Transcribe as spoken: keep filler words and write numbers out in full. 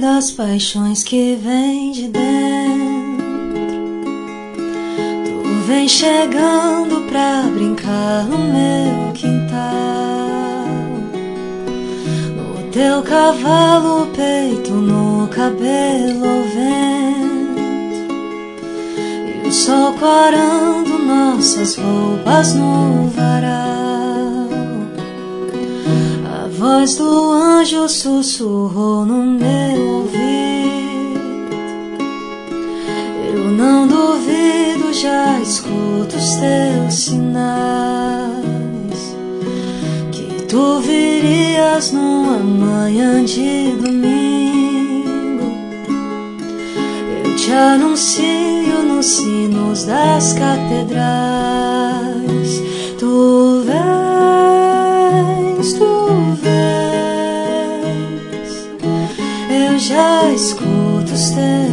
das paixões que vem de dentro. Tu vem chegando pra brincar no meu quintal, no teu cavalo, peito, no cabelo ao vento, e o sol clarando nossas roupas no varal. A voz do anjo sussurrou no meu ouvido. Eu não duvido, já escuto os teus sinais, que tu virias numa manhã de domingo. Eu te anuncio nos sinos das catedrais. Tu vens, tu vens, eu já escuto os teus